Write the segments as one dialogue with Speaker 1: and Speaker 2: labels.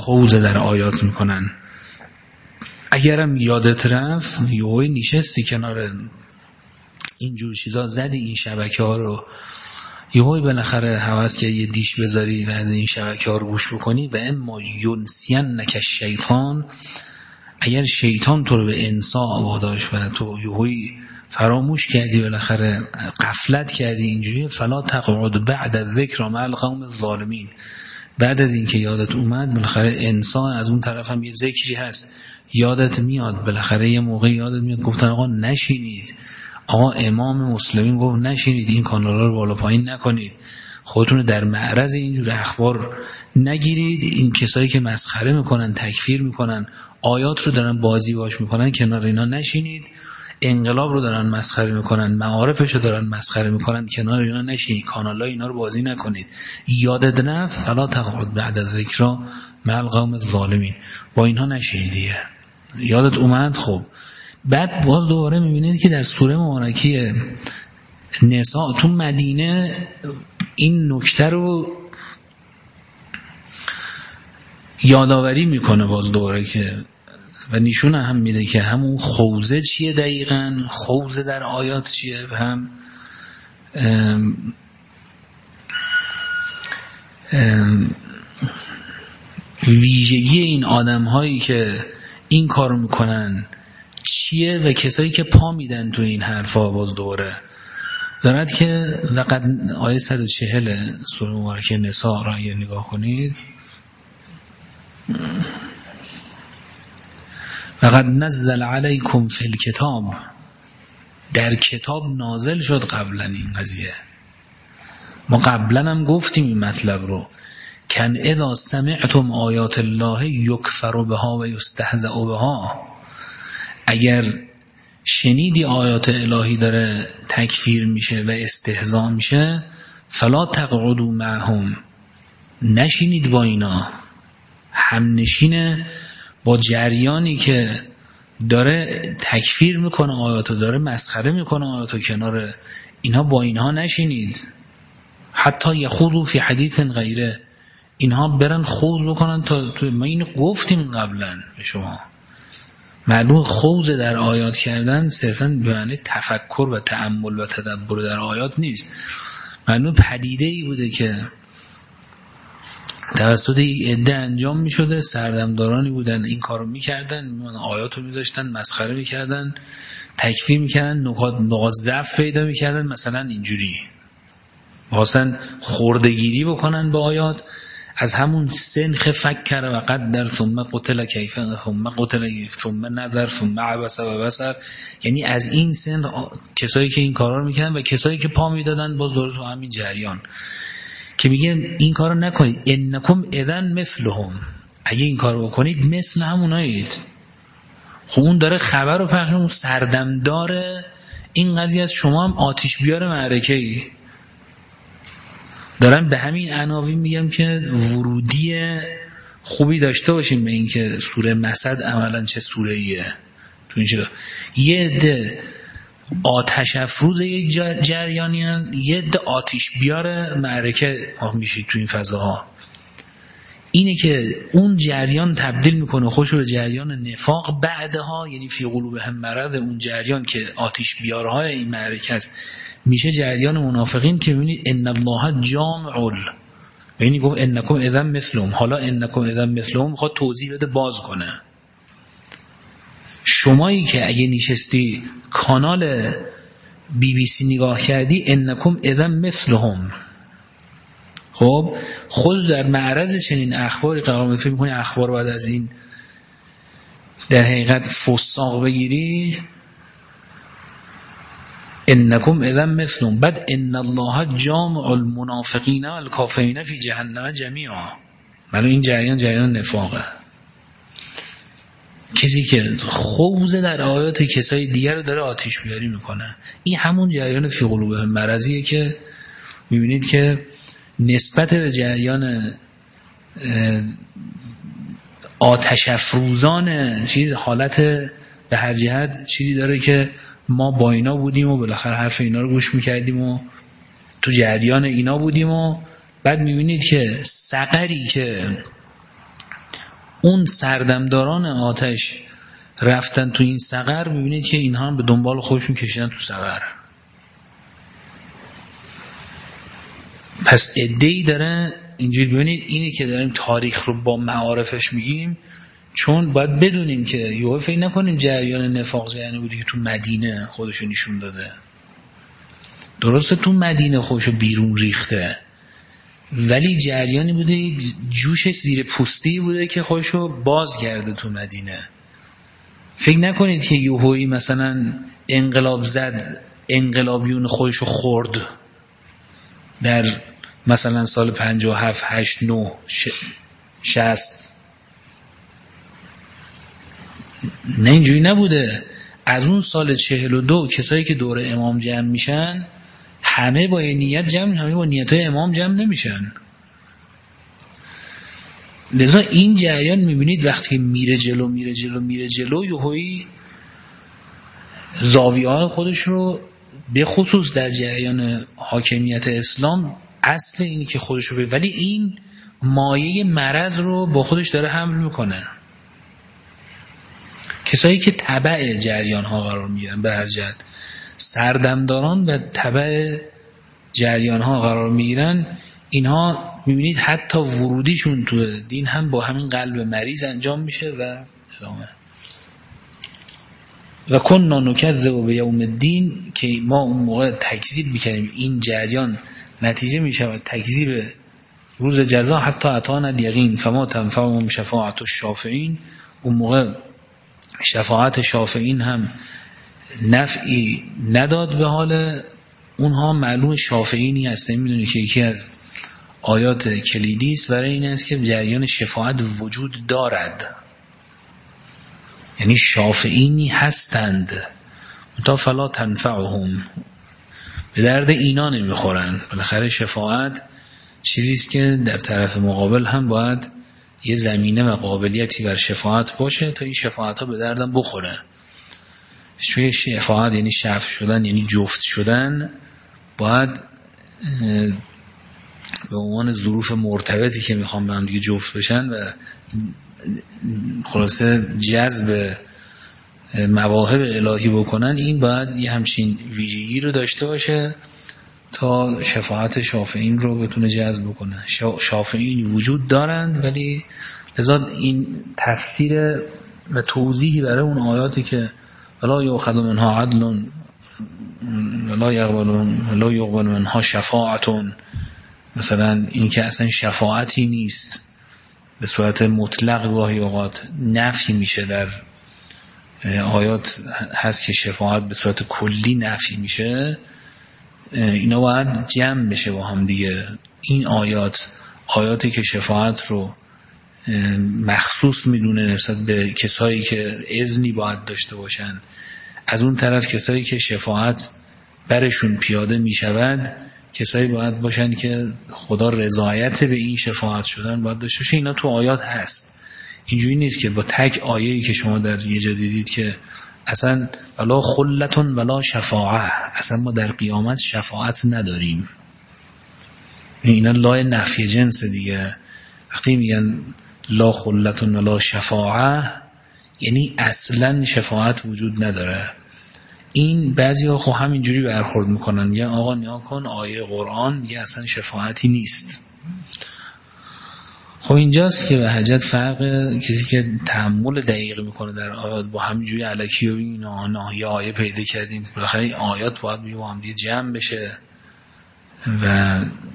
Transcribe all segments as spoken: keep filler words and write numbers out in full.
Speaker 1: خوض در آیات میکنن. اگرم یادت رفت یهوی نشستی کنار اینجور چیزا، زدی این شبکه ها رو، یهوی بالاخره هوس که یه دیش بذاری و از این شبکه ها رو گوش بکنی. و اما ینسینک الشیطان، اگر شیطان تو رو به انسا واداشت و تو یهوی فراموش کردی، بالاخره غفلت کردی اینجوری، فلا تقعد بعد الذکر مع القوم الظالمین، بعد از اینکه یادت اومد بالاخره انسان از اون طرف هم یه ذکری هست یادت میاد، بالاخره یه موقع یادت میاد گفتن آقا نشینید، آقا امام مسلمین گفت نشینید، این کانالا رو بالا پایین نکنید، خودتون در معرض اینجور اخبار نگیرید. این کسایی که مسخره میکنن، تکفیر میکنن، آیات رو دارن بازی باش میکنن، کنار اینا نشینید. انقلاب رو دارن مسخره میکنن، معارفش رو دارن مسخره میکنن، کنار اینا نشینید، کانالای اینا رو بازی نکنید. یادت رفت فلا تقعد بعد از ذکر مع القوم الظالمین، با اینها نشینید دیگه. یادت اومد؟ خب بعد باز دوباره میبینید که در سوره مبارکه نساء تو مدینه این نکته رو یادآوری میکنه باز دوباره که و نشون هم میده که همون خوزه چیه دقیقاً، خوزه در آیات چیه، و هم ام ام ویژگی این آدم هایی که این کارو میکنن چیه و کسایی که پا میدن تو این حرفا. باز دوباره دارد که وقت آیه صد و چهل سوره مبارکه نساء را اگر نگاه کنید، وقد نزل علیکم فی الکتاب، در کتاب نازل شد قبلا این قضیه، ما قبلا هم گفتیم این مطلب رو، کن اذا سمعتم آیات الله یکفر بها و یستهزأ بها، اگر شنیدی آیات الهی داره تکفیر میشه و استهزاء میشه، فلا تقعدوا معهم، نشینید با اینا، هم نشینه با جریانی که داره تکفیر میکنه آیاتو، داره مسخره میکنه آیاتو، کنار اینها با اینها نشینید. حتی یخوضوا فی حدیث غیره، اینها برن خوض بکنن تا تو، ما اینو گفتیم قبلا به شما. معلوم خوض در آیات کردن صرفاً به معنی تفکر و تأمل و تدبر در آیات نیست، معلوم پدیده ای بوده که توسط یک عده انجام می شده، سردمدارانی بودن این کارو می کردن، آیات رو می داشتن مسخره می کردن، تکفیر می کردن، نقاط نقاط ضعف پیدا می کردن، مثلا اینجوری واسن خوردگیری بکنن با آیات. از همون سنخ فکر و قدر ثم قتل کیف ثم قتل ثم نظر ثم عبس و بصر، یعنی از این سن کسایی که این کارا رو میکنن و کسایی که پا میدادن باز درست تو همین جریان که میگه این کارو نکنید، انکم اذا مثلهم، اگه این کارو بکنید مثل همونایید. خب اون داره خبر رو پخش، اون سردمدار این قضیه است، شما هم آتش بیار معرکه‌ای. دارم به همین عناوین میگم که ورودی خوبی داشته باشیم به این که سوره مسد عملا چه سوره ایه. تو این چرا یه عده آتش افروز یک جریانی هن، یه عده آتش بیار معرکه میشید تو این فضاها. اینه که اون جریان تبدیل میکنه خوش به جریان نفاق بعدها، یعنی فی قلوبهم مرض، اون جریان که آتش بیارهای این معرکه است میشه جریان منافقین که میبینید ان الله جامع، یعنی گفت انکم اذا مثلهم، حالا انکم اذا مثلهم میخواد توضیح بده باز کنه. شمایی که اگه نشستی کانال بی بی سی نگاه کردی انکم اذا مثلهم، خب خود در معرض چنین اخباری قرار می، فکر می‌کنی اخبار بعد از این در حقیقت فساق بگیری؟ انکم اذا مثلهم، بعد ان الله جامع المنافقین والکافرین فی جهنم جمیعا، معلوم این جریان جریان نفاقه. کسی که خوض در آیات کسای دیگر رو داره آتش بیاری میکنه، این همون جریان فی قلوبهم مرضیه که میبینید که نسبت به جریان آتش افروزان چیز حالت به هر جهت چیزی داره که ما با اینا بودیم و بالاخره حرف اینا رو گوش میکردیم و تو جریان اینا بودیم و بعد میبینید که سقری که اون سردمداران آتش رفتن تو این سقر، میبینید که اینها هم به دنبال خودشون کشیدن تو سقر. پس عده‌ای داره اینجوری. ببینید اینی که داریم تاریخ رو با معارفش میگیم، چون باید بدونیم که یهو فکر نکنیم جریان نفاق جریانی بودی که تو مدینه خودشو نشون داده. درسته تو مدینه خودشو بیرون ریخته، ولی جریانی بوده، جوش زیر پوستی بوده که خودشو باز کرده تو مدینه. فکر نکنید که یهویی مثلا انقلاب زد، انقلابیون خودشو خورد در مثلا سال پنجاه و هفت هشت نه شصت. نه اینجوری نبوده. از اون سال چهل و دو کسایی که دور امام جمع میشن همه با نیت جمع، همه با نیتای امام جمع نمیشن. لذا این جریان میبینید وقتی میره جلو میره جلو میره جلو یهویی زاویه‌های خودش رو به خصوص در جریان حاکمیت اسلام اصل اینی که خودش رو به، ولی این مایه مرض رو با خودش داره حمل میکنه. کسایی که تبع جریان ها قرار میگیرن، به هر جهت سردمداران و تبع جریان ها قرار میگیرن، اینها میبینید حتی ورودیشون تو دین هم با همین قلب مریض انجام میشه و ادامه. و کنا نکذب بیوم الدین، که ما اون موقع تکذیب میکنیم این جریان نتیجه میشه تکذیب روز جزا، حتی اتانا الیقین فما تنفعهم شفاعت الشافعین. اون موقع شفاعت شافعین هم نفعی نداد به حال اونها. معلوم شافعینی هستن، میدونی که یکی از آیات کلیدی است برای این است که جریان شفاعت وجود دارد، یعنی شافعینی هستند، تا فلا تنفعهم، به درد اینا نمیخورن. بالاخره شفاعت چیزیست که در طرف مقابل هم باید یه زمینه و قابلیتی بر شفاعت باشه تا این شفاعت ها به دردم بخوره. چون شفاعت یعنی شفع شدن، یعنی جفت شدن، باید به عنوان ظروف مرتبطی که میخوام به هم دیگه جفت بشن و خلاصه جذب مواهب الهی بکنن، این باید یه همچین ویژگی رو داشته باشه تا شفاعت شافعین رو بتونه جذب بکنه. شافعین وجود دارند، ولی لذا این تفسیر و توضیحی برای اون آیاتی که ولا یؤخذ منها عدل ولا یقبل ولا یقبل منها شفاعتون، مثلا این که اصلا شفاعتی نیست، به صورت مطلق گاهی اوقات نفی میشه. در آیات هست که شفاعت به صورت کلی نفی میشه. اینا باید جمع بشه با هم دیگه. این آیات آیاتی که شفاعت رو مخصوص میدونه نسبت به کسایی که اذنی باید داشته باشن، از اون طرف کسایی که شفاعت برشون پیاده میشود کسایی باید باشن که خدا رضایت به این شفاعت شدن باید داشته باشه. اینا تو آیات هست. اینجوری نیست که با تک آیه‌ای که شما در یه جا دیدید که اصلا ولا خلتون ولا شفاعه، اصلا ما در قیامت شفاعت نداریم. اینا لای نفی جنس دیگه. وقتی میگن لا خلتون ولا شفاعه یعنی اصلا شفاعت وجود نداره. این بعضی‌ها خب همینجوری برخورد میکنن، میگن آقا نیا کن آیه قرآن میگه اصلا شفاعتی نیست. خب اینجاست که به حجت فرق کسی که تأمل دقیق میکنه در آیات با همینجوری الکی و اینا ناهی آیه پیدا کردیم. بالاخره این آیات باید با هم دیگه جمع بشه و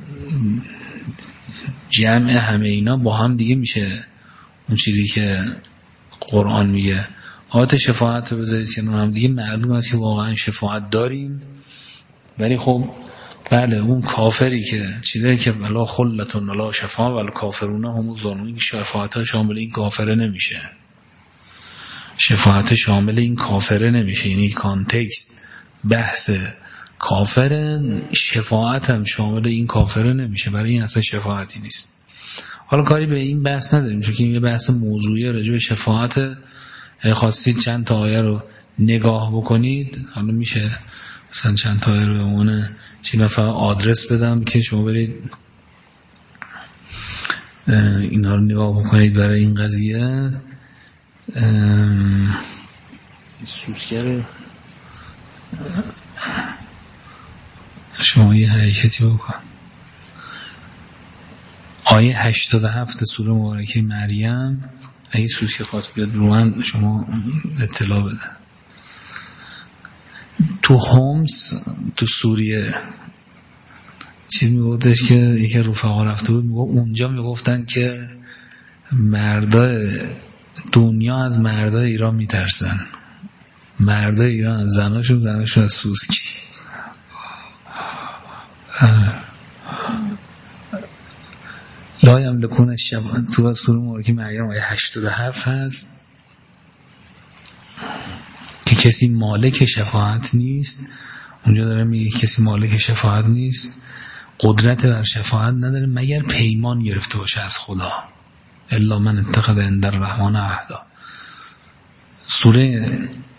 Speaker 1: جمع همه اینا با هم دیگه میشه اون چیزی که قرآن میگه. آیات شفاعت رو بذارید که هم دیگه معلوم است که واقعا شفاعت داریم، ولی خب بله اون کافری که چیزی که ولا خلتون ولا شفاعه ولا کافرون هم ظالمین، شفاعت شامل این کافره نمیشه. شفاعت شامل این کافره نمیشه، یعنی کانتکست بحث کافر، شفاعت هم شامل این کافره نمیشه، برای این اصلا شفاعتی نیست. حالا کاری به این بحث نداریم چون که این بحث موضوعی راجع به شفاعت. خواستید چند تا آیه رو نگاه بکنید، حالا میشه مثلا چند تا آیه رو به عنوان چی، من فقط آدرس بدم که شما برید اینا رو نگاه بکنید برای این قضیه. سوسکر شما یه حرکتی بکن. آیه هشتاد و هفت سوره مبارکه مریم، اگه سوسکر خواست بیاد رو من شما اطلاع بده. تو هومس تو سوریه چی میگفتش که یکی رفقا رفته بود، میگفت اونجا میگفتن که مردای دنیا از مردای ایران میترسن، مردای ایران از زناشون، زناشون از سوسکی. لا یملکون الشفاعة تو سوره مبارکه مریم آیه هشتاد و هفت هست که کسی مالک شفاعت نیست. اونجا داره میگه کسی مالک شفاعت نیست، قدرت بر شفاعت نداره مگر پیمان گرفته باشه از خدا. الا من اتخذ عند الرحمن عهدا. سوره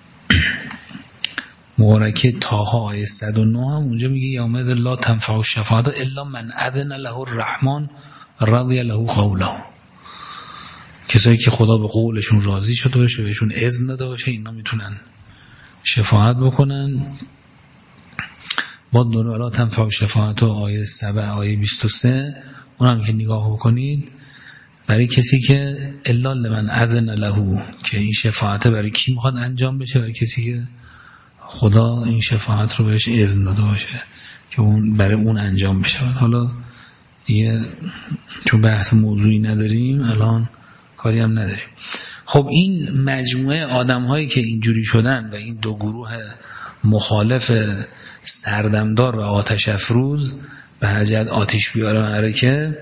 Speaker 1: مبارکه طه آیه صد و نه هم اونجا میگه یوم لا تنفع الشفاعة الا من اذن له الرحمن رضی له قوله. کسایی که خدا به قولشون راضی شده باشه، بهشون اذن داده باشه، اینا میتونن شفاعت بکنن. با دور ولا تنفع الشفاعة آیه سبع آیه بیست و سه اونم که نگاه بکنید برای کسی که الا لمن اذن له، که این شفاعت برای کی میخواد انجام بشه؟ برای کسی که خدا این شفاعت رو بهش اذن داده باشه که اون برای اون انجام بشه. حالا دیگه چون بحث موضوعی نداریم الان کاری هم نداریم. خب این مجموعه آدم هایی که اینجوری شدن و این دو گروه مخالف سردمدار و آتش افروز به حجت آتش بیاره معرکه،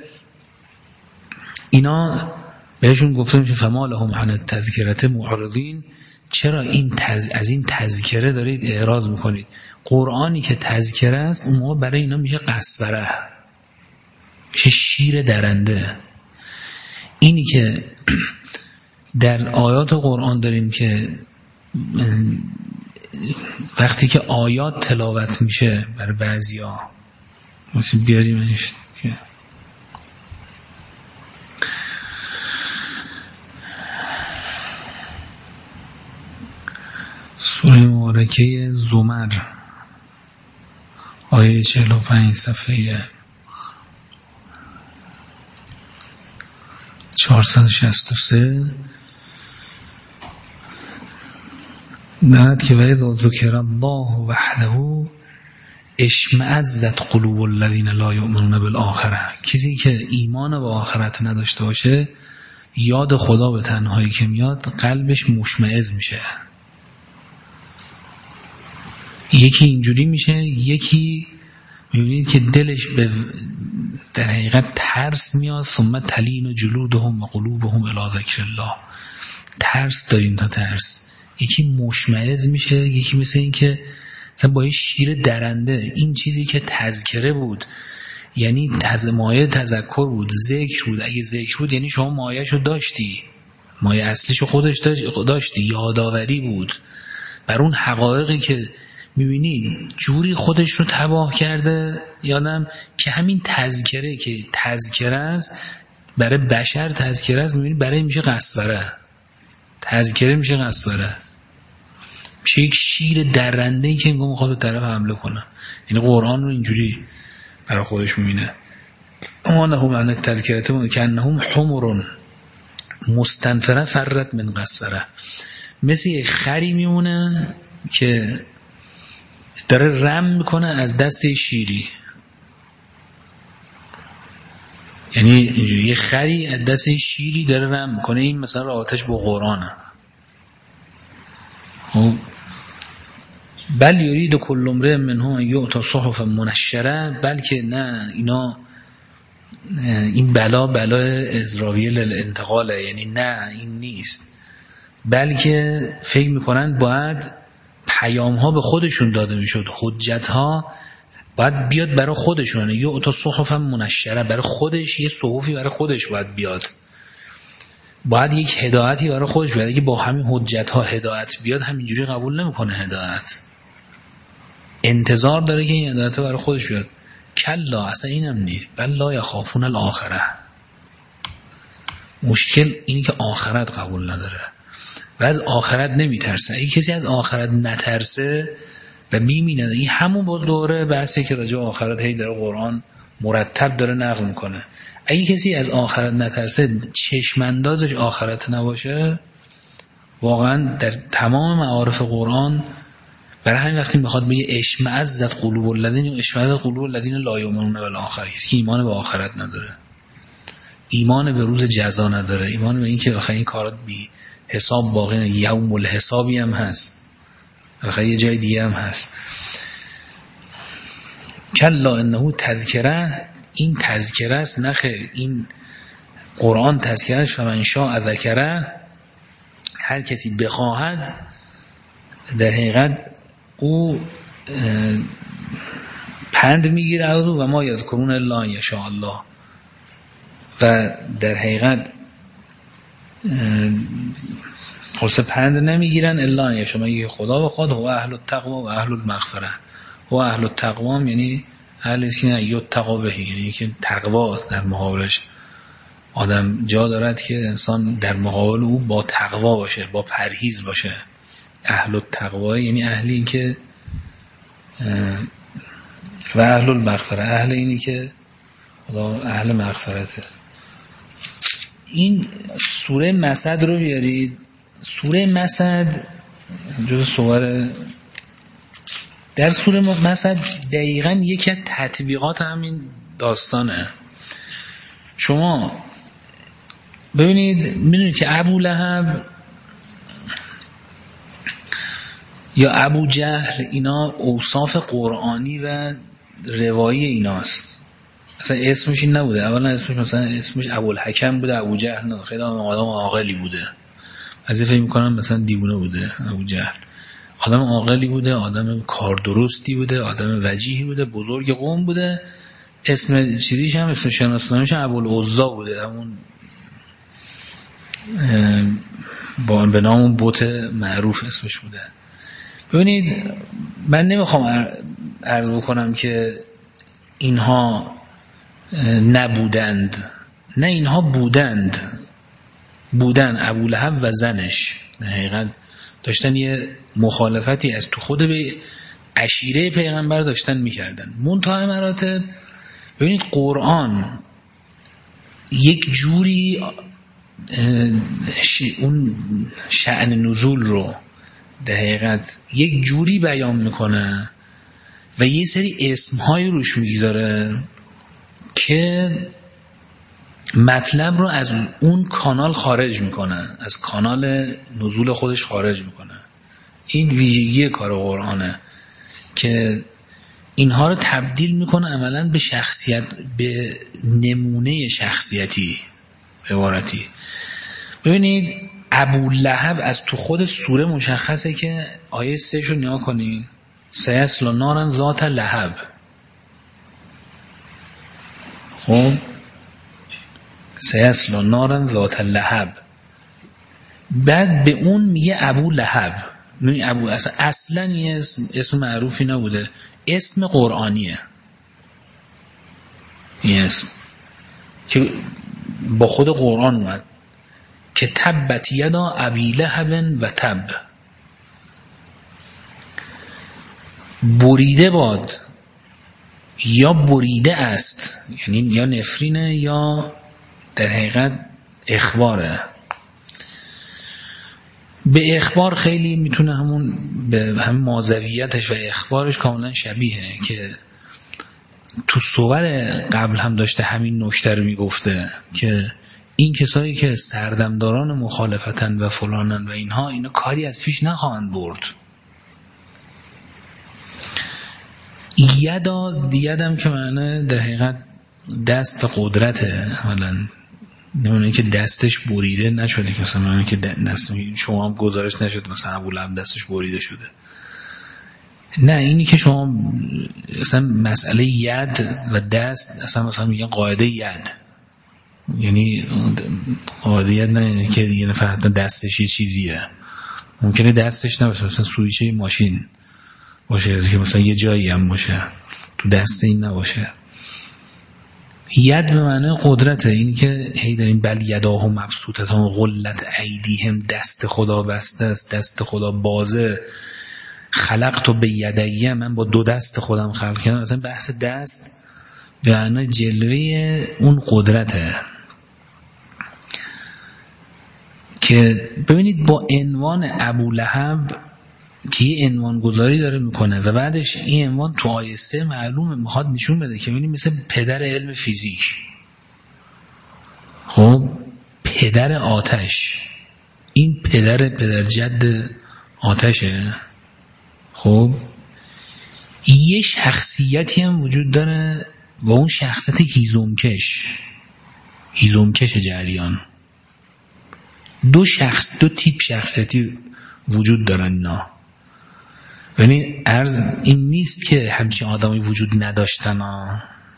Speaker 1: اینا بهشون گفته میشه فما لهم عن التذکرة معرضین. چرا این تز... از این تذکره دارید اعراض میکنید؟ قرآنی که تذکره است اون موقع برای اینا میشه قصبره، میشه شیر درنده. اینی که در آیات قرآن داریم که وقتی که آیات تلاوت میشه برای بعضیا، مثل بیاریمش که سوره مبارکه زمر آیه چهل و پنج صفحه چهارصد و شصت و سه دارد که وید ذکر الله وحده اشمئزت قلوب الذین لا یؤمنون بالآخره. کسی که ایمان به آخرت نداشته باشه، یاد خدا به تنهایی که میاد قلبش مشمئز میشه. یکی اینجوری میشه، یکی میبینید که دلش به در حقیقت ترس میاد. ثم تلین جلودهم و قلوبهم الی ذکر الله. ترس داریم تا ترس. یکی مشمئز میشه، یکی مثل این که مثلا با یه شیر درنده. این چیزی که تذکره بود یعنی تز مایه تذکر بود، ذکر بود. اگه ذکر بود یعنی شما مایه‌شو داشتی، مایه اصلیشو خودش داشتی، یاداوری بود بر اون حقایقی که میبینی جوری خودش رو تباه کرده. یادم که همین تذکره که تذکره است برای بشر، تذکره است، میبینی برای میشه قصبره. تذکره میشه قصبره، میشه یک شیر درنده‌ای که انگار میخواد به طرف حمله کنه. یعنی قرآن رو اینجوری برای خودش میبینه. آنهم عن التذکرة کأنهم حمر مستنفره فرت من قصبره. مثل یک خری میمونه که داره رم میکنه از دست شیری. یعنی اینجوری یه خری از دست شیری داره رم میکنه. این مثلا رابطش با قرآنه. بل یرید کل امرئ منهم یؤتی صحفا منشره. بلکه نه، اینا این بلا بلا ازراویل الانتقاله. یعنی نه این نیست، بلکه فکر میکنن باید پیام ها به خودشون داده میشد، حجت ها باید بیاد برای خودشون. یؤتی صحفا منشره، برای خودش یه صحفی برای خودش باید بیاد، باید یک هدایتی برای خودش بیاد. اگه با همین حجت ها هدایت بیاد همینجوری قبول نمیکنه هدایت، انتظار داره که این هدایت برای خودش بیاد. کلا، اصلا اینم نیست. بل لا یخافون الاخره. مشکل اینی که آخرت قبول نداره و از آخرت نمیترسه. اگه کسی از آخرت نترسه و میمینه، این همون باز دوره بحثی که راجع به آخرت هی در قرآن مرتب داره نقل میکنه. اگه کسی از آخرت نترسه، چشم اندازش آخرت نباشه، واقعا در تمام معارف قرآن برای همین وقتی میخواد بگه اشمئزت قلوب الذین اشمئزت قلوب الذین لا یؤمنون بالآخرة، کسی که ایمان به آخرت نداره، ایمان به روز جزا نداره، ایمان به این که آخر این کارات بی حساب باقی نه، یوم الحسابی هم هست، آخر یه جای دیگه هم هست. کلا انه تذکره، این تذکره است، نخه این قرآن تذکرهش. و من شاء ذکره، هر کسی بخواهد در حقیقت او پند میگیره و ما یذکرون الا ان یشاء الله، و در حقیقت خلاصه پند نمیگیرن الا ان یشاء الله، خدا بخواد. هو اهل التقوی و اهل المغفره. هو اهل التقوی یعنی اهل است که یتقوا به، یعنی که تقوا در مقابلش آدم جا دارد که انسان در مقابل او با تقوا باشه، با پرهیز باشه. اهل التقوا یعنی اهلی که و اهل المغفره، اهل اینی که خدا اهل مغفرته. این سوره مسد رو بیارید. سوره مسد جز سوره، در سوره مسد دقیقاً یکی از تطبیقات همین داستانه. شما ببینید، میدونید که ابو لهب یا ابو جهل اینا اوصاف قرآنی و روایی ایناست. اصلا اسمش این نبوده، اولا اسمش مثلا اسمش ابوالحکم بوده، ابو جهل نه، خیلی آدم عاقلی بوده. بعضی فکر می‌کنن مثلا دیوونه بوده ابو جهل. آدم عاقلی بوده، آدم کاردرستی بوده، آدم وجیهی بوده، بزرگ قوم بوده. اسم چیزیش هم اسم شناسنامه‌ش ابوالعزا بوده، همون با به نام اون بت معروف اسمش بوده. ببینید، من نمیخوام عرض بکنم که اینها نبودند، نه، اینها بودند بودن. ابولهب و زنش در حقیقت داشتن یه مخالفتی از تو خود به عشیره پیغمبر داشتن میکردن. منتهی مراتب ببینید قرآن یک جوری اون شأن نزول رو در حقیقت یک جوری بیان میکنه و یه سری اسمهای روش میگذاره که مطلب رو از اون کانال خارج میکنه، از کانال نزول خودش خارج میکنه. این ویژگی کار قرآنه که اینها رو تبدیل میکنه عملاً به شخصیت، به نمونه شخصیتی، عبارتی. ببینید ابولهب از تو خود سوره مشخصه که آیه سه شو نیا کنین، سیصلی نارا ذات لهب. خب سیصلی نارا ذات لهب، بعد به اون میگه ابو لهب. ببین ابو اصلا اصلا یه اسم, اسم معروفی نبوده، اسم قرآنیه. این اسم که با خود قرآن اومد که تبت یدا ابی لهب و تب، بریده باد یا بریده است، یعنی یا نفرینه یا در حقیقت اخباره. به اخبار خیلی میتونه همون به هم مازویتش و اخبارش کاملا شبیه که تو صور قبل هم داشته همین نکته رو میگفته که این کسایی که سردمداران مخالفتن و فلانن و اینها، اینا کاری از پیش نخواهند برد. یدا یدم که معنی در حقیقت دست قدرته، اولا نمونه که دستش بریده نشده، که مثلا معنی که دست شما هم گزارش نشد مثلا ابولهب دستش بریده شده. نه، اینی که شما مثلا مسئله ید و دست اصلا مثلا میگن قاعده ید، یعنی قاعده ید نه یعنی که یه نفر دستش یه چیزیه، ممکنه دستش نباشه، مثلا سویچه ماشین باشه که مثلا یه جایی هم باشه تو دست این نباشه. ید به معنی قدرته، اینی که هی داریم بل یداه مبسوطتان غلت ایدیهم، دست خدا بسته است، دست خدا بازه. خلقت به یدیه، من با دو دست خودم خلق کردم. مثلا بحث دست به معنی جلوه اون قدرته که ببینید با عنوان ابولهب که یه عنوان گذاری داره میکنه و بعدش این عنوان تو آیه سه معلومه میخواد نشون بده که ببینید مثل پدر علم فیزیک، خب پدر آتش، این پدر پدر جد آتشه. خب یه شخصیتی هم وجود داره و اون شخصیت هیزمکش، هیزمکش جریان. دو شخص، دو تیپ شخصیتی وجود دارن اینا. یعنی عرض این نیست که همچین آدمی وجود نداشتن ها.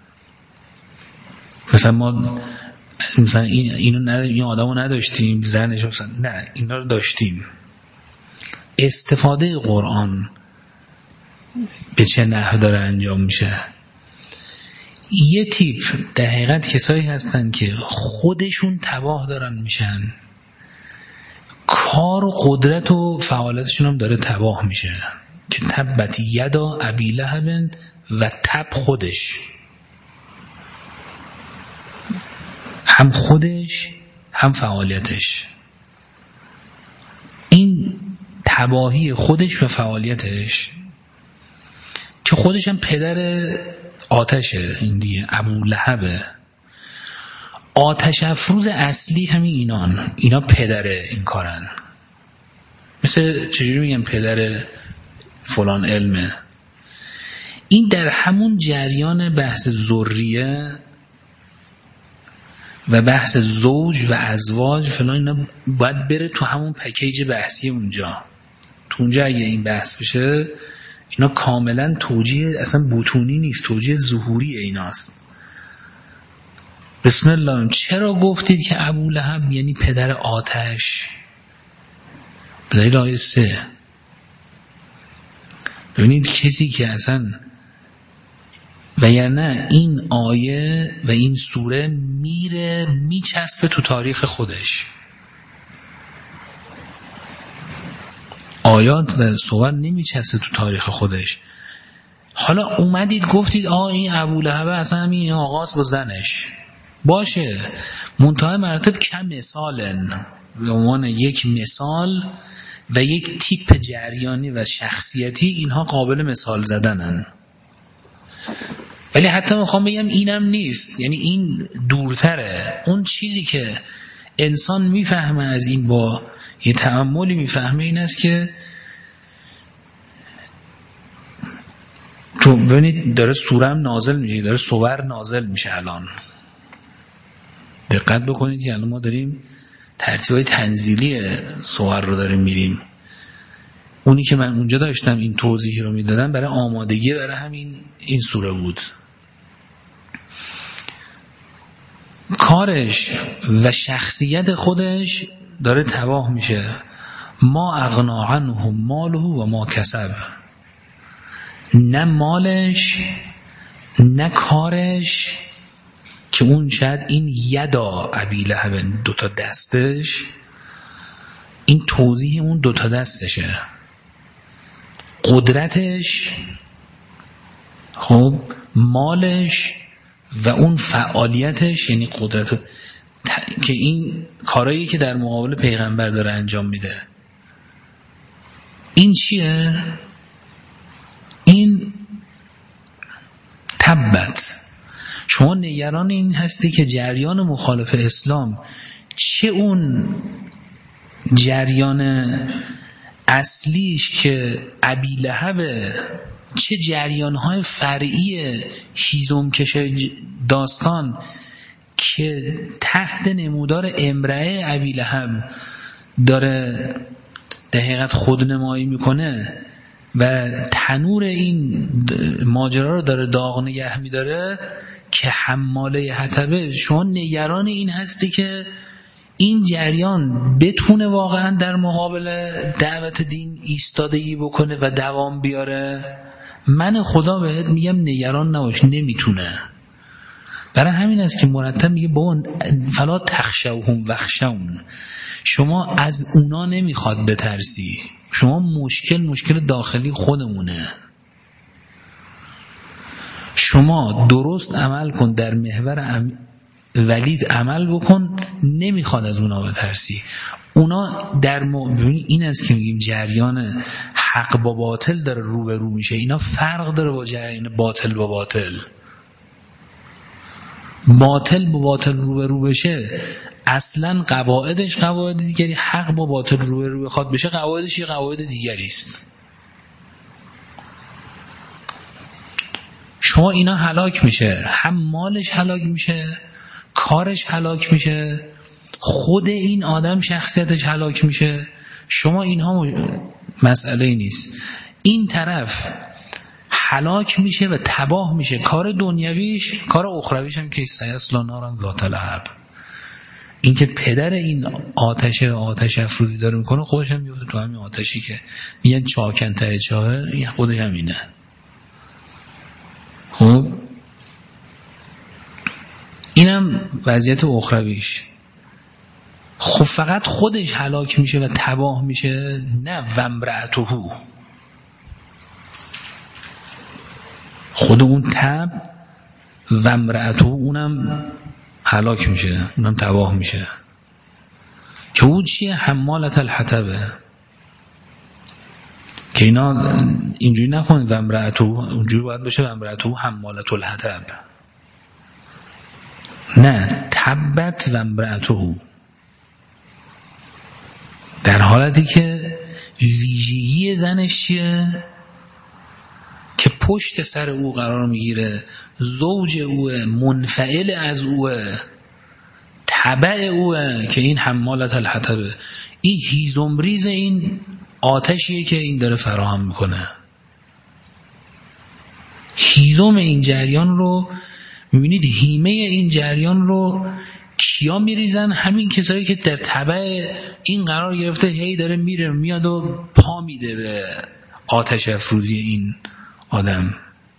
Speaker 1: مثلا ما مثلا این اینو نداشتیم، این آدمو نداشتیم، زنش مثلا نه، اینا رو داشتیم. استفاده قرآن به چه نحو داره انجام میشه؟ یه تیپ در حقیقت کسایی هستن که خودشون تباه دارن میشن، کار و قدرت و فعالیتشون هم داره تباه میشه، که تبت یدا ابی لهب و تب خودش، هم خودش هم فعالیتش، این تباهی خودش و فعالیتش که خودش هم پدر آتشه. این دیگه ابو لهبه، آتش افروز اصلی همین اینان، اینا پدر این کارن. مثل چجوری میگم پدر فلان علمه. این در همون جریان بحث ذریه و بحث زوج و ازواج فلان، اینا باید بره تو همون پکیج بحثی اونجا. تو اونجا اگه این بحث بشه، اینا کاملا توجیه اصلا بطونی نیست، توجیه ظهوری ایناست. بسم الله. چرا گفتید که ابو لهب یعنی پدر آتش؟ به دلیل آیه سه. ببینید کسی که اصلا و یا نه این آیه و این سوره میره میچسبه تو تاریخ خودش. آیات و صور نمیچسبه تو تاریخ خودش. حالا اومدید گفتید آه این ابو لهب اصلا همین آغاز با زنش باشه، منتهای مراتب کم مثالن، به عنوان یک مثال و یک تیپ جریانی و شخصیتی، اینها قابل مثال زدنن. ولی حتی میخوام بگم اینم نیست، یعنی این دورتره. اون چیزی که انسان میفهمه از این، با یه تأملی میفهمه، این است که تو ببینید داره سوره هم نازل میشه، داره صور نازل میشه. الان دقت بکنید که الان ما داریم ترتیبای تنزیلی صور رو داریم میریم. اونی که من اونجا داشتم این توضیحی رو میدادم برای آمادگی برای همین این سوره بود. کارش و شخصیت خودش داره تباه میشه. ما اغنا عنه ماله و ما کسب، نه مالش نه کارش، که اون شاید این یدا ابی لهب دوتا دستش، این توضیح اون دوتا دستشه، قدرتش، خب مالش و اون فعالیتش، یعنی قدرت ت... که این کارهایی که در مقابل پیغمبر داره انجام میده. این چیه؟ این تبت. شما نگران این هستی که جریان مخالف اسلام، چه اون جریان اصلیش که ابی لهب، چه جریان‌های فرعی هیزمکش داستان که تحت نمودار امرأه ابی لهب داره در حقیقت خودنمایی میکنه و تنور این ماجرا رو داره داغ نگه میداره که حماله حطبه. شما نگران این هستی که این جریان بتونه واقعا در مقابل دعوت دین ایستادگی بکنه و دوام بیاره؟ من خدا بهت میگم نگران نباش، نمیتونه. برای همین است که مرتب میگه با فلا تخشوهم وخشون، شما از اونا نمیخواد بترسی، شما مشکل مشکل داخلی خودمونه، شما درست عمل کن، در محور ام... ولید عمل بکن، نمیخواد از اونا بترسی. اونا در م... ببین این است که میگیم جریان حق با باطل داره رو به رو میشه، اینا فرق داره با جریان باطل با باطل. باطل با باطل رو به رو بشه اصلا قواعدش قواعد دیگری، حق با باطل رو به رو بخواد بشه قواعدش یه قواعد دیگری است. شما اینا هلاک میشه، هم مالش هلاک میشه، کارش هلاک میشه، خود این آدم شخصیتش هلاک میشه. شما اینها مسئله نیست، این طرف هلاک میشه و تباه میشه، کار دنیویش، کار اخرویش هم که سیصلی نارا ذات لهب. این که پدر این آتش آتش افروزی داره میکنه، خودش هم میفته تو همین آتشی که میگن چاکن ته چاه، این خودش هم اینه. خب اینم وضعیت اخرویش. خب فقط خودش هلاک میشه و تباه میشه؟ نه، و امرأته، خود اون تب و امرأته اونم هلاک میشه، اونم تباه میشه. که اون چیه؟ حمالت الحطبه. که اینا اینجوری نکنید و امرأته، اونجوری باید باشه و امرأته حمالت الحطب. نه، تبت و امرأته، در حالتی که ویژگی زنش چیه؟ که پشت سر او قرار میگیره، زوج اوه، منفعل از اوه، تبع اوه، که این حمالت الحطبه، این هیزمریز این آتشیه که این داره فراهم میکنه. هیزم این جریان رو میبینید، هیمه این جریان رو کیا میریزن؟ همین کسایی که در تبع این قرار گرفته، هی داره میره میاد و پا میده به آتش افروزی این آدم.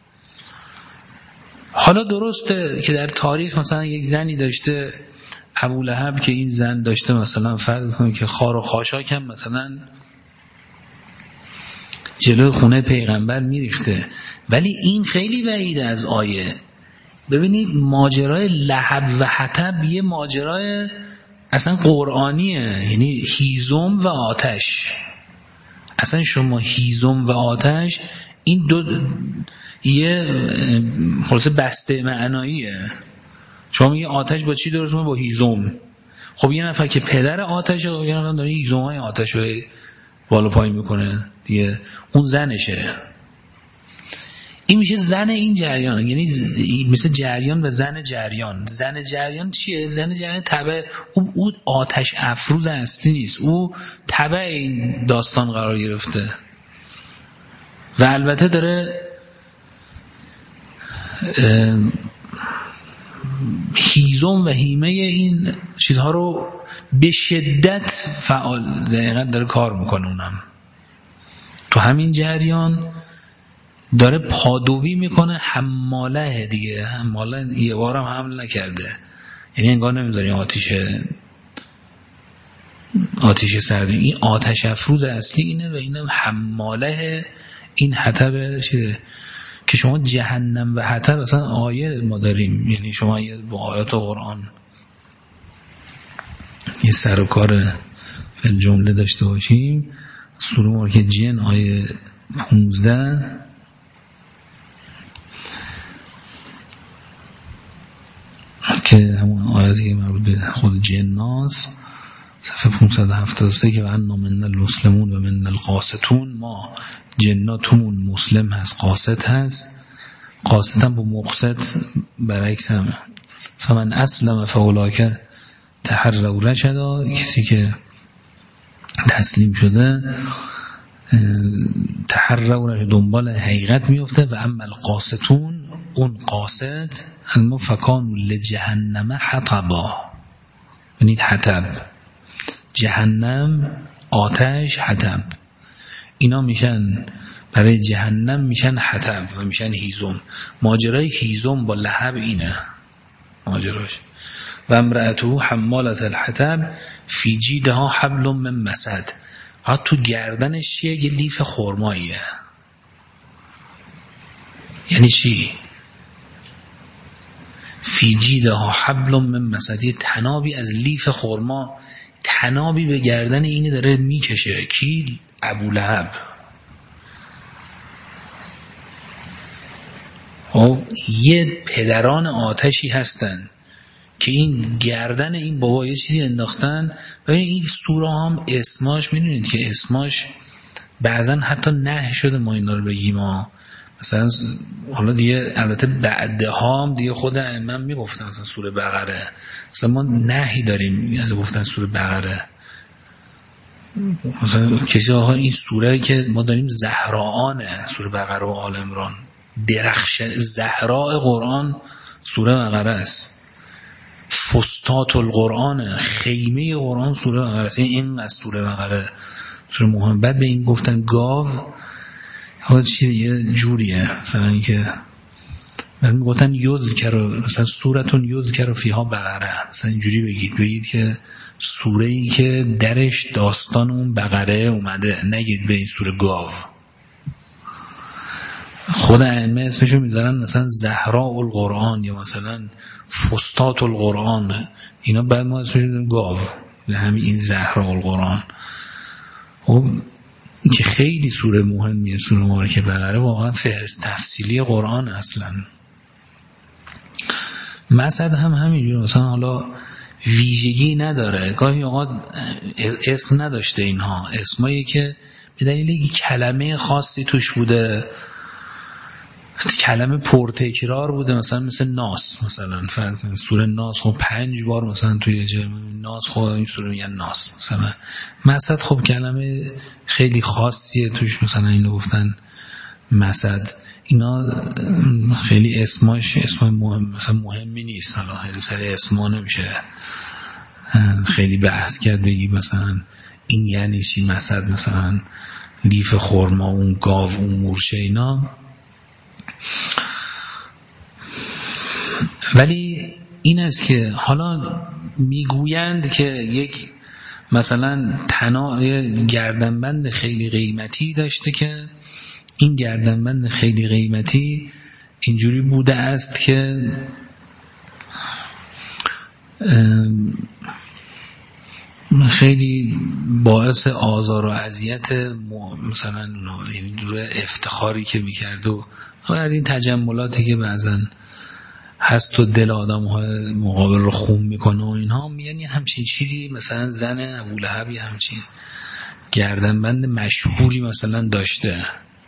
Speaker 1: حالا درسته که در تاریخ مثلا یک زنی داشته ابولهب، که این زن داشته مثلا فرض کنید که خار و خاشاک هم مثلا جلوی خونه پیغمبر میریخته، ولی این خیلی بعیده از آیه. ببینید ماجرای لهب و حطب یه ماجرای اصلا قرآنیه، یعنی هیزم و آتش. اصلا شما هیزم و آتش این دو یه خلاصه بسته معناییه. شما میگه آتش با چی درست میشه؟ با هیزم. خب یه نفر که پدر آتشه، یه نفر داره هیزم‌های آتش رو بالا پایین میکنه دیگه، اون زنشه. این میشه زن این جریان، یعنی مثل جریان و زن جریان. زن جریان چیه؟ زن جریان تبع او, او آتش افروز اصلی نیست، او تبع این داستان قرار گرفته و البته داره هیزم و هیمه این چیزها رو به شدت فعال دقیقا داره کار میکنه. اونم تو همین جریان داره پادوی میکنه، حماله دیگه، حماله یه بارم حمل نکرده، یعنی انگار نمیذاری آتیش آتیش سردی. این آتش افروز اصلی اینه و اینم حماله این حطب چیه که شما جهنم و حطب اصلا آیه ما داریم، یعنی شما یه با آیات قرآن یه سر و کار فل جمله داشته باشیم. سوره مبارکه جن آیه پونزده که همون آیاتی که مربوط به خود جناست، صفحه پانصد و هفتاد و سه، که وَأَنَّا مِنَّا الْمُسْلِمُونَ وَمِنَّا الْقَاسِطُونَ، ما جناتمون مسلم هست، قاسط هست. قاسط هم با مقسط برعکس همه. فمن اسلم فاولئک تحروا رشدا، کسی که تسلیم شده تحروا رشدا، دنبال حقیقت میفته. و اما القاسطون، اون قاسط اما فکانوا لجهنم حطبا، یعنی حطب جهنم، آتش، حطب، اینا میشن برای جهنم میشن حطب و میشن هیزم. ماجرای هیزم با لهب اینه. ماجراش. و امرأته حمالة الحطب فی جیدها حبل من مسد. ها تو گردنش چیه؟ یه لیف خرماییه. یعنی چی؟ فی جیدها حبل من مسد، یه تنابی از لیف خرما، تنابی به گردن اینی داره میکشه. کی؟ ابولهب. او یه پدران آتشی هستن که این گردن این بابا یه چیزی انداختن. و این سوره هم اسماش میدونید که اسماش بعضا حتی نه شده ما اینا رو بگیم ها. مثلا حالا دیگه البته بعدها هم دیگه خود ائمه میگفتن مثلا سوره بقره، مثلا ما نهی داریم از گفتن سوره بقره. مثلا کسی آقا این سوره که ما داریم زهراانه، سوره بقره و آل عمران، درخش زهراء قرآن سوره بقره است. فستات القرآن، خیمه قرآن سوره بقره است. این از سوره بقره سوره مهم. بعد به این گفتن گاو، حالا چیه یه جوریه، مثلا اینکه من گفتن یذکر، مثلا سورتون یذکر فیها بقره، مثلا اینجوری بگید بگید که سوره ای که درش داستان اون بقره اومده، نگید به این سوره گاو. خود ائمه اسمشو میذارن مثلا زهراء القرآن یا مثلا فستات القرآن، اینا بعد ما اسمشو میذارن گاو، همین این زهراء القرآن. خب این که خیلی سوره مهمیه، سوره مبارکه بقره واقعا فهرست تفصیلی قرآن اصلا. مسد هم همینجور، مثلا حالا ویژگی نداره، گاهی اوقات اسم نداشته اینها، اسمایی که به دلیل یک کلمه خاصی توش بوده، کلمه پرتکرار بوده، مثلا مثل ناس، مثلا فرض کنید سوره ناس خب پنج بار مثلا توی جای ناس خب این سوره میگن ناس. مثلا مسد خب کلمه خیلی خاصیه توش، مثلا اینو گفتن مسد. اینا خیلی اسماش اسم مهم مثلا مهمی نیست، حالا خیلی سر اسما نمیشه خیلی بحث کرد بگی مثلا این یعنی چی مسد، مثلا لیف خرما، اون گاو، اون مورچه، اینا. ولی این است که حالا میگویند که یک مثلا تنا گردنبند خیلی قیمتی داشته که این گردنبند خیلی قیمتی اینجوری بوده است که خیلی باعث آزار و اذیت مثلا روی افتخاری که میکرد و از این تجملاتی که بعضن هست و دل آدم های مقابل رو خون میکنه و اینها، یعنی همچین چیزی مثلا زن ابولهب همچین گردنبند مشهوری مثلا داشته.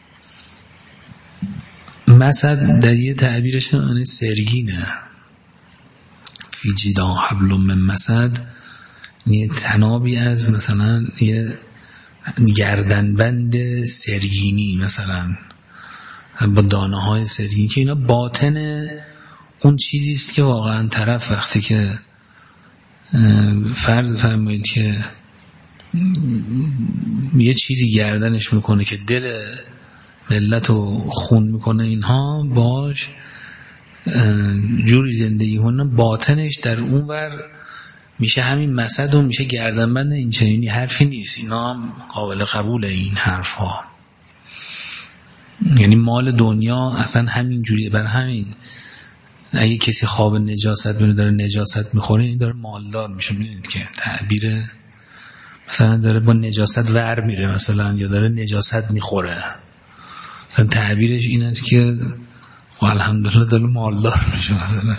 Speaker 1: مسد در یه تعبیرش آنه سرگینه، فی جیدا حبل من مسد، یه تنابی از مثلا یه گردنبند سرگینی مثلا با دانه های سرگینی، که اینا باطن اون چیزی است که واقعا طرف وقتی که فرض فرمایید که یه چیزی گردنش میکنه که دل ملت رو خون میکنه، اینها باش جوری زندگی کنه، باطنش در اون ور میشه همین مسد و میشه گردنبند. این چنینی حرفی نیست، اینا هم قابل قبوله این حرف ها. یعنی مال دنیا اصلا همین جوریه. بر همین اگه کسی خواب نجاست میبینه داره نجاست میخوره، این داره مالدار میشه. میبینید که تعبیر مثلا داره با نجاست ور میره مثلا، یا داره نجاست میخوره، مثلا تعبیرش این است که خب الحمدلله داره مالدار میشه. مثلا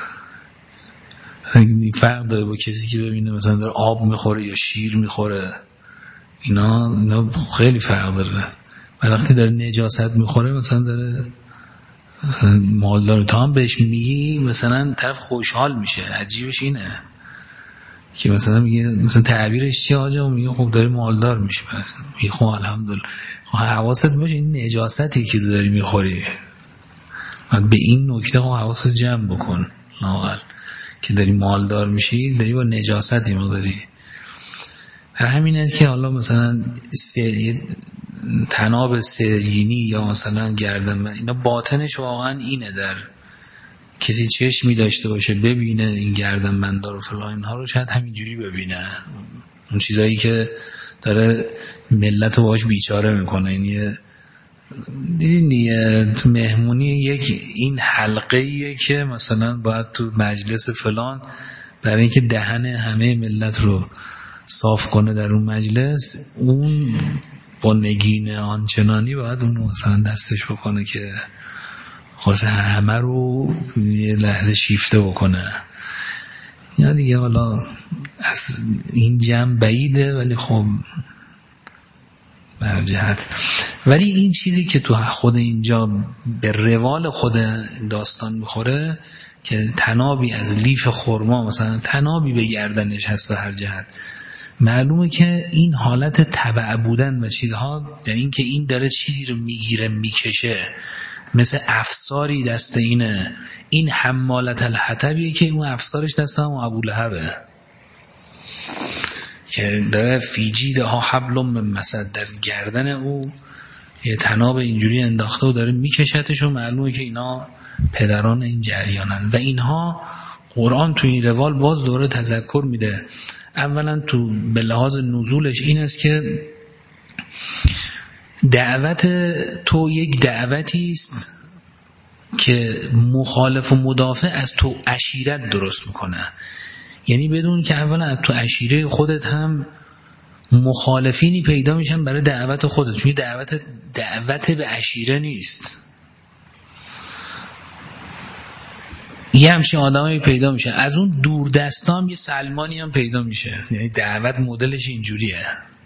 Speaker 1: این فرق داره با کسی که ببینه مثلا داره آب میخوره یا شیر میخوره، اینا اینا خیلی فرق داره. و وقتی داره نجاست میخوره مثلا داره مالدار، تا هم بهش میگی مثلا طرف خوشحال میشه. عجیبش اینه که مثلا میگه مثلا تعبیرش چیه آجا، میگه خب داره مالدار میشه، میگه خب الحمدلله. خب حواست باشه این نجاستی که تو داری میخوری، به این نکته خب حواست جمع بکن لااقل که داری مالدار میشی، داری با نجاستی مداری. هر همین است که حالا مثلا سری تناب سرگینی یا مثلا گردن، اینا باطنش واقعا اینه در کسی چشمی داشته باشه ببینه این گردنبندا رو فلان اینها رو، شاید همینجوری ببینه اون چیزایی که داره ملت رو باش بیچاره میکنه. این دیدین دیگه تو مهمونی یک این حلقه ایه که مثلا باید تو مجلس فلان برای اینکه دهن همه ملت رو صاف کنه در اون مجلس، اون با نگین آنچنانی باید اون مثلا دستش بکنه که خلاصه همه رو یه لحظه شیفته بکنه. یا دیگه حالا از این جمع بعیده، ولی خب برجهت. ولی این چیزی که تو خود اینجا به روال خود داستان میخوره که تنابی از لیف خرما، مثلا تنابی به گردنش هست به هر جهت، معلومه که این حالت تبع بودن و چیزها، در این که این داره چیزی رو میگیره میکشه، مثل افساری دست اینه، این حمالت الحطبیه که اون افسارش دست هم ابولهبه که داره فیجیده ها حبلم من مسد، در گردن او یه تناب اینجوری انداخته و داره میکشتش و معلومه که اینا پدران این جریانن. و اینها قرآن توی این روال باز دوره تذکر میده. اولا تو به لحاظ نزولش این است که دعوت تو یک دعوتی است که مخالف و مدافع از تو عشیرت درست میکنه. یعنی بدون که اولا از تو عشیره خودت هم مخالفینی پیدا میشن برای دعوت خودت، چون دعوت دعوت به عشیره نیست. یه همچین آدمایی پیدا میشه، از اون دور دستام یه سلمانی هم پیدا میشه. یعنی دعوت مدلش اینجوریه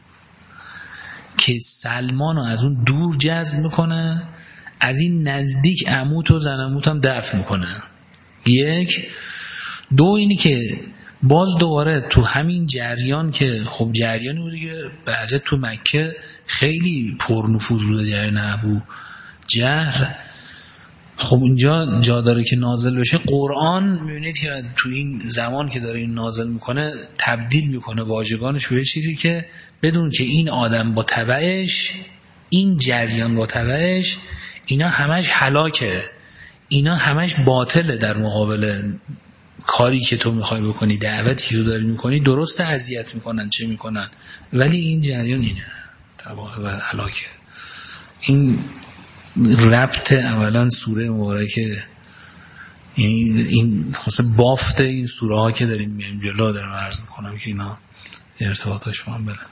Speaker 1: که سلمانو از اون دور جذب میکنه، از این نزدیک عموت و زنموت هم دفع میکنه. یک دو اینی که باز دوباره تو همین جریان که خب جریانی بوده که به حجت تو مکه خیلی پرنفوذ بوده، جریان ابو جهل، خب اینجا جا داره که نازل بشه. قرآن میبینید که تو این زمان که داره این نازل میکنه تبدیل میکنه واژگانش به چیزی که بدون که این آدم با تبعش، این جریان با تبعش، اینا همش هلاکه، اینا همش باطله در مقابل کاری که تو میخوای بکنی، دعوتی که تو داری میکنی. درست اذیت میکنن چه میکنن، ولی این جریان اینه تباه و هلاکه. این ربط اولا سوره مبارکه، یعنی این خاصه بافت این سوره ها که داریم میایم جلو دارم عرض میکنم که اینا ارتباطاش با هم برن.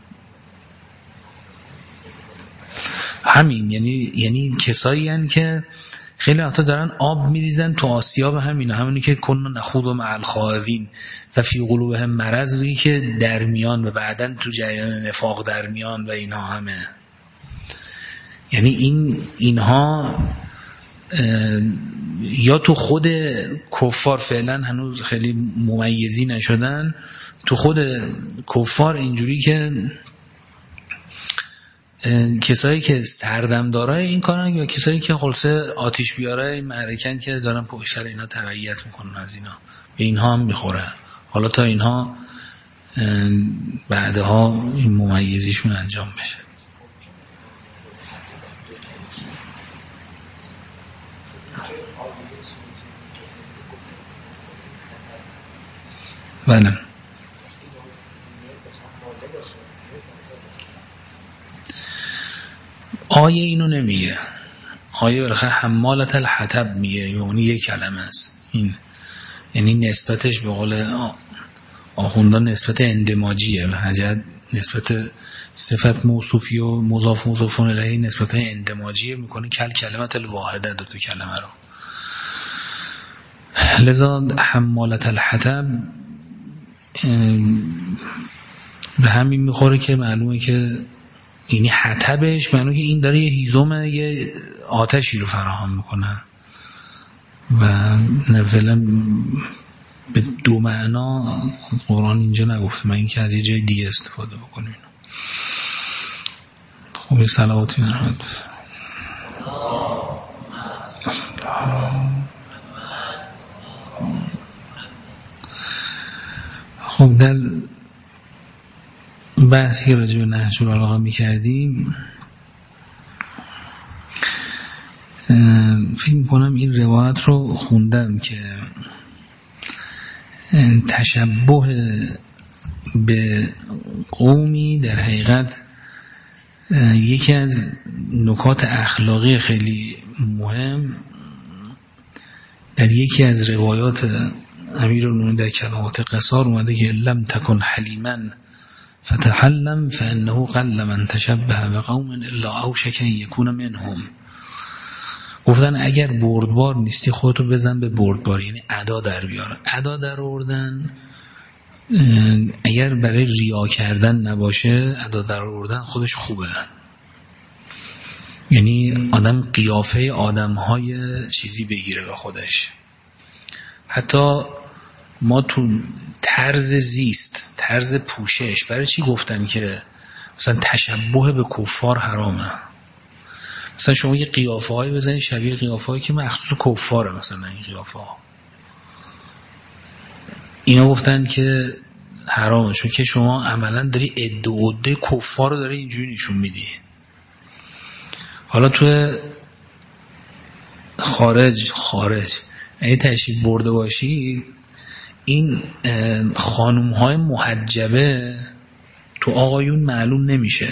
Speaker 1: همین یعنی یعنی کسایی هن که خیلی وقتا دارن آب میریزن تو آسیاب همینه، همینی که کن نخوض مع الخائضین و فی قلوبهم مرض، روی که در میان و بعدن تو جریان نفاق در میان و اینها همه. یعنی این اینها یا تو خود کفار فعلا هنوز خیلی ممیزی نشدن، تو خود کفار اینجوری که کسایی که سردمدارای این کارن یا کسایی که خلاصه آتیش بیارای معرکن که دارن پشت سر اینا تبعیت میکنن از اینا، به اینها هم میخوره. حالا تا اینها بعدها این ممیزیشون انجام بشه. بله آیه اینو نمیگه، آیه برخه حمالت الحطب میگه، یعنی یک کلمه است این، یعنی نسبتش به قول آخوندان نسبت اندماجیه، به حجت نسبت صفت موصوفی و مضاف مضافون الیه نسبت اندماجیه میکنه، کل کلمت الواحده، دو تا کلمه رو. لذا حمالت الحطب به همین میخوره که معلومه که یعنی حطبش معنی که این داره یه هیزم یه آتشی رو فراهم میکنه و نفعلا به دو معنا قرآن اینجا نگفته، من این که از یه جای دیگه استفاده بکنیم. خب یه صلواتی نرمد خب در بحثی که راجع به نهج البلاغه می‌کردیم فکر میکنم این روایت رو خوندم که تشبه به قومی در حقیقت یکی از نکات اخلاقی خیلی مهم در یکی از روایات امیرالمومنین در کلمات قصار اومده که لم تکن حلیما فتحلم فانه قل من تشبه بقوم الا اوشک ان یکون منهم. گفتن اگر بردبار نیستی خودتو بزن به بردبار، یعنی ادا در بیار. ادا در آوردن اگر برای ریا کردن نباشه، ادا در آوردن خودش خوبه. یعنی آدم قیافه آدم‌های چیزی بگیره به خودش. حتی ما تو طرز زیست، طرز پوشش، برای چی گفتن که مثلا تشبه به کفار حرامه؟ مثلا شما یه قیافه هایی بزنید شبیه قیافه هایی که مخصوص کفاره، مثلا این قیافه ها، اینا گفتن که حرامه، چون که شما عملا داری عده و عده کفار رو داری اینجوری نشون میدی. حالا تو خارج خارج اگه تشریف برده باشی، این خانوم های محجبه تو آقایون معلوم نمیشه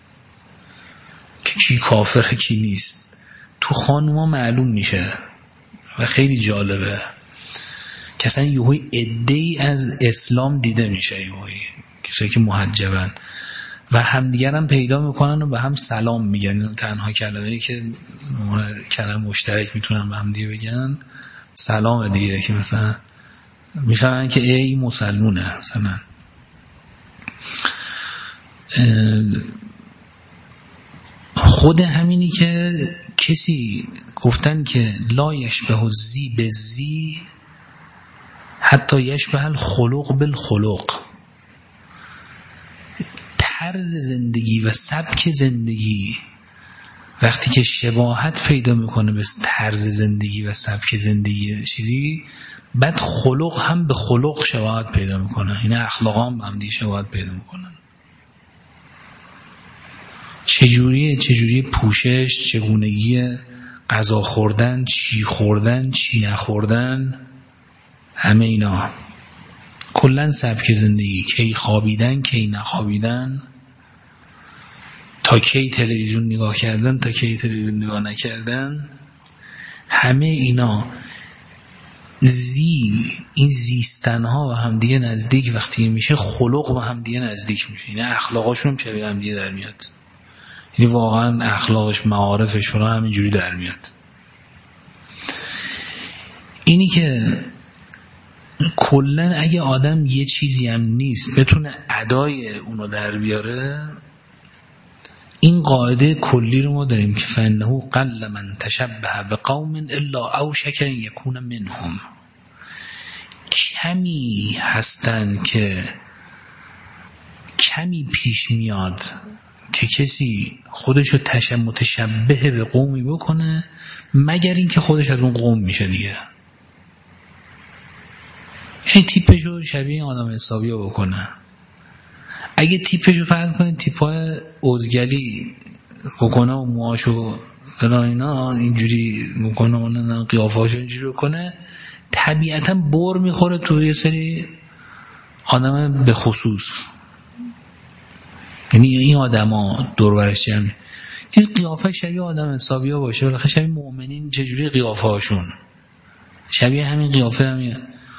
Speaker 1: که کی کافره کی نیست، تو خانوم ها معلوم میشه و خیلی جالبه که اصلا یهوی عده‌ای از اسلام دیده میشه، یهوی کسایی که محجبن و همدیگر هم پیدا میکنن و به هم سلام میگن. تنها کلمه‌ای که کلمه مشترک میتونن به هم دیگه بگن سلام دیگه، که مثلا میفهمن که ای مسلمونه. مثلا خود همینی که کسی گفتن که لا یشبه زی به زی حتی یشبه الخلق بالخلق، طرز زندگی و سبک زندگی وقتی که شباهت پیدا میکنه به طرز زندگی و سبک زندگی چیزی، بعد خلق هم به خلق شباهت پیدا میکنه، این اخلاق هم به هم دیگه شباهت پیدا میکنن. چجوریه چجوریه پوشش، چگونگی غذا خوردن، چی خوردن چی نخوردن، همه اینا کلن سبک زندگی، کی خوابیدن کی نخوابیدن، تا کی تلویزیون نگاه کردن تا کی تلویزیون نگاه نکردن، همه اینا زی این زیستن ها و هم دیگه نزدیک وقتی میشه خلق به هم دیگه نزدیک میشه، یعنی اخلاقاشون هم شبیه هم دیگه در میاد، یعنی واقعا اخلاقش معارفش فرا همینجوری در میاد. اینی که کلن اگه آدم یه چیزی هم نیست بتونه ادای اونو در بیاره، این قاعده کلی رو ما داریم که فانه قل من تشبه بقوم الا اوشک ان یکون منهم. کمی هستن که کمی پیش میاد که کسی خودشو تشبه متشبه به قومی بکنه مگر اینکه خودش از اون قوم میشه دیگه. این تیپشو شبیه آدم حسابی بکنه. اگه تیپشو فرض کنید تیپای اوزگلی بکنه و موهاشو فلان اینا اینجوری بکنه و قیافه‌اشو اینجوری بکنه، طبیعتا بر میخوره تو یه سری آدم به خصوص. یعنی این آدما دور برش جمع، این قیافه شبیه آدم حسابی باشه، بالاخره شبیه مؤمنین چجوری قیافه هاشون شبیه همین قیافه همین.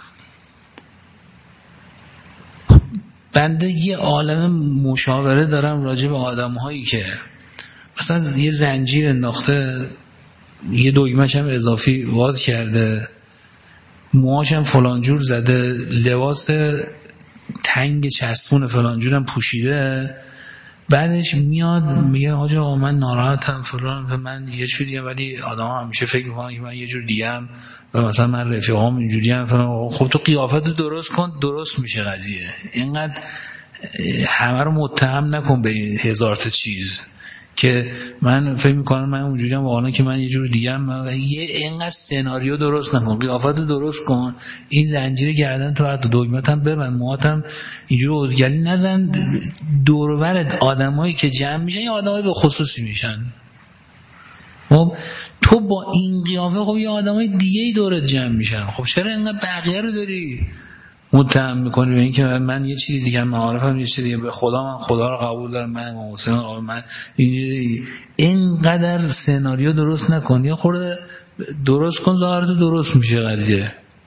Speaker 1: بنده یه عالم مشاوره دارم راجع به آدم هایی که مثلا یه زنجیر انداخته، یه دگمه‌ش هم اضافی واز کرده، موهاش هم فلانجور زده، لباس تنگ چسبون فلانجور هم پوشیده، بعدش میاد میگه حاج آقا من ناراحتم فلان، من یه جور دیگه، ولی آدم ها همیشه فکر میکنن که من یه جور دیگه هم و مثلا من رفیقام اینجوری هم فلان. خب تو قیافت رو درست کن، درست میشه قضیه. اینقدر همه رو متهم نکن به هزار تا چیز که من فکر میکنم من اونجوری هم واقعا که من یه جور دیگه هم. یه اینقدر سناریو درست نکن، قیافت رو درست کن، این زنجیر گردن تو حتی دگمت هم ببند، موهات هم اینجوری اوزگلی نزن، دور و برت آدمایی که جمع میشن یا آدمای به خصوصی میشن، خب تو با این قیافه خب یه آدمای دیگه ای دورت جمع میشن، خب چرا اینقدر بقیه رو داری متهم میکنی به این که من یه چیزی دیگه معارفم یه چیزی دیگه، به خدا من خدا رو قبول دارم، من امام حسین من اینقدر سناریو درست نکن، یا خورده درست کن ظاهرت درست میشه قضیه.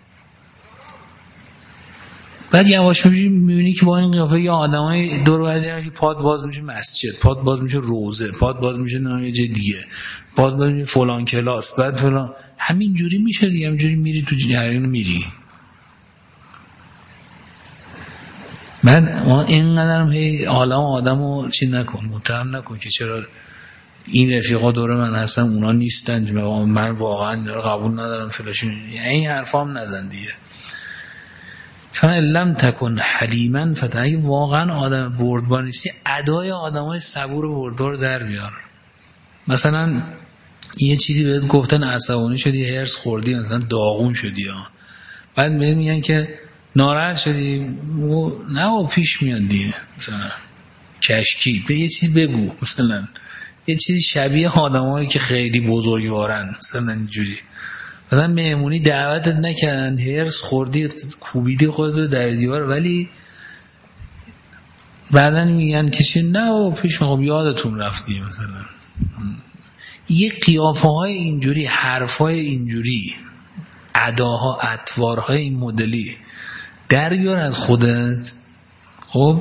Speaker 1: بعد یواش میبینی که با این قیافه یا آدمای دور و بر که پاد باز میشه مسجد، پاد باز میشه روزه، پاد باز میشه یه جای دیگه، پاد باز میشه فلان کلاس، بعد فلان، همین جوری میشه دیگه، همینجوری میری تو جریان میری. من اینقدرم هی عالم آدمو چی نکن، متهم نکن که چرا این رفیقا دور من هستن اونا نیستن، من واقعا اینا رو قبول ندارم فلاشون، این حرفا هم نزن دیگه. فمن لم تکن حلیما فتح، واقعا آدم بردبار نیستی، ادای آدمای صبور و بردبار در بیار. مثلا یه چیزی بهت گفتن عصبانی شدی، هرس خوردی، مثلا داغون شدی ها، بعد میگن که ناراحت شدی، نه و پیش میاد دیگه، مثلا کشکی به یه چیز بگو، مثلا یه چیزی شبیه آدمایی که خیلی بزرگوارن، مثلا اینجوری، مثلا مهمونی دعوتت نکردن، هرس خوردی، کوبیدی خودت رو در دیوار، ولی بعدن میگن که نه و پیش میاد، یادتون رفتی. مثلا یه قیافه های اینجوری، حرف های اینجوری، اداها، اطوارهای این مدلی در بیار از خودت. خب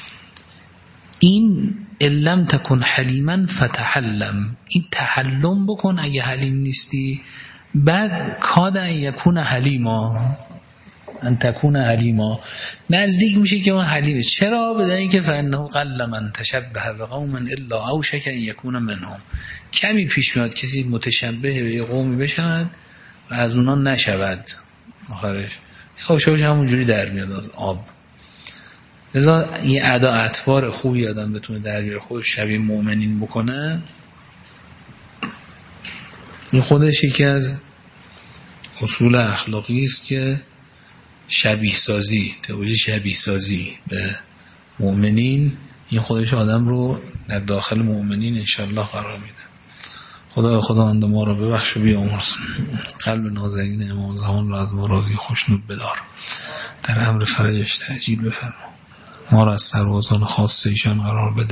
Speaker 1: این علم تکن حلیما فتحلم، این تحلم بکن اگه حلیم نیستی. بعد کاد ان یکون حلیما، ان تکون حلیما، نزدیک میشه که اون حلیمه. چرا؟ بدانی که فانه قل من تشبه بقوم الا اوشک ان یکون منهم، کمی پیش میاد کسی متشبه به قومی بشود و از اونا نشود آخرش اوشاش همونجوری در میاد از آب. لذا یه ادا اطوار خوبی آدم بتونه در بیاره، خودش شبیه مؤمنین بکنه، این خودش یکی از اصول اخلاقی است که شبیه سازی، تئوری شبیه سازی به مؤمنین، این خودش آدم رو در داخل مؤمنین انشالله قرار میده. خدا خداوند ما رو ببخش و بیامرز، قلب نازنین امام زمان را از ما راضی خوشنود بدار، در امر فرجش تعجیل بفرما، ما را از سربازان خاص ایشان قرار بده.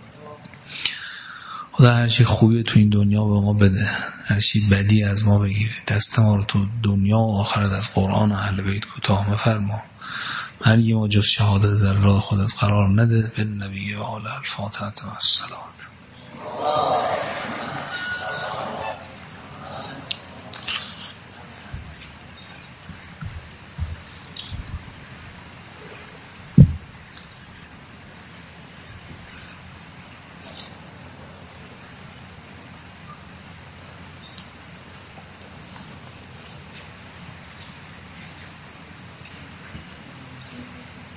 Speaker 1: خدا هر چی خوبی تو این دنیا به ما بده، هر چی بدی از ما بگیره، دست ما رو تو دنیا و آخرت از قرآن و اهل بیت کوتاه مفرما، مرگ ما جز شهادت در راه خودت قرار نده. به نبی و آل الفاتحه و الصلوات.